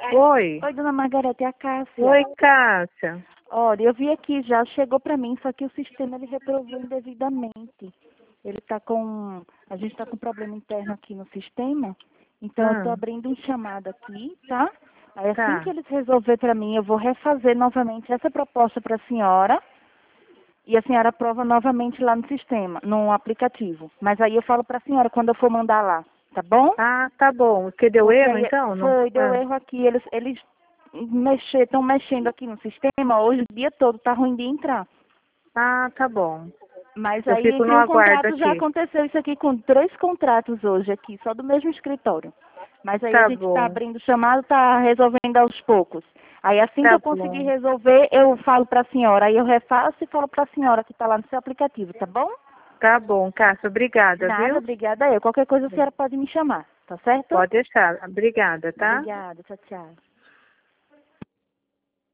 Oi. Oi, dona Margarete, é a Cássia. Oi, Cássia. Olha, eu vi aqui já, chegou para mim, só que o sistema ele reprovou indevidamente. Ele tá com, a gente está com problema interno aqui no sistema, então eu estou abrindo um chamado aqui, tá? Aí assim que eles resolver para mim, eu vou refazer novamente essa proposta para a senhora e a senhora aprova novamente lá no sistema, no aplicativo. Mas aí eu falo para a senhora quando eu for mandar lá, tá bom? Ah, tá bom. Porque deu Porque erro, aí, então? foi, deu erro aqui. Eles estão mexendo aqui no sistema, hoje o dia todo tá ruim de entrar. Ah, tá bom. Mas Eu aí fico no tem um aguardo contrato, já aqui. aconteceu isso aqui com 3 contratos hoje aqui, só do mesmo escritório. Mas aí a Tá gente está bom. abrindo chamado, está resolvendo aos poucos. Aí assim que Tá eu conseguir bom. resolver, eu falo para a senhora. Aí eu refaço e falo para a senhora que está lá no seu aplicativo, tá bom? Tá bom, Cássia. Obrigada, Nada, viu? obrigada eu. Qualquer coisa a senhora pode me chamar, tá certo? Pode deixar. Obrigada, tá? Obrigada, tchau, tchau.